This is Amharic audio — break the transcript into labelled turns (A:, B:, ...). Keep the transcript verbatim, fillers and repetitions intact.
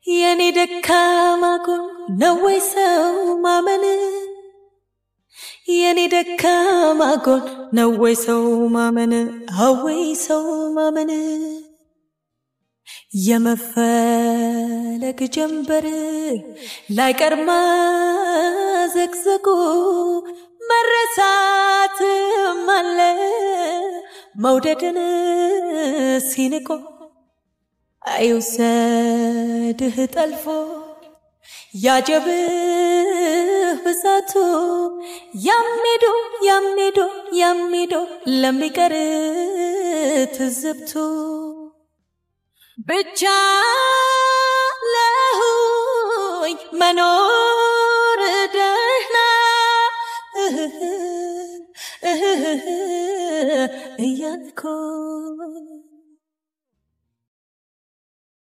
A: የኔ ደካማ ጎን ነው ወይ ሰው ማመን የኔ ደካማ ጎን ነው ወይ ሰው ማመን አወይ ሰው ማመን የመፈለግ ጀንበር ላይቀርማ ዘግዘጉ መረሳት ማለ መውደድን ሲንቆ አይውሰድህ ጠልፎ ያጀብህ ብዛቱ ያሜዶ ያሜዶ ያሜዶ ለሚቀር ትዝብቱ ብቻ ለሁኝ መኖር ደህና እያልኩ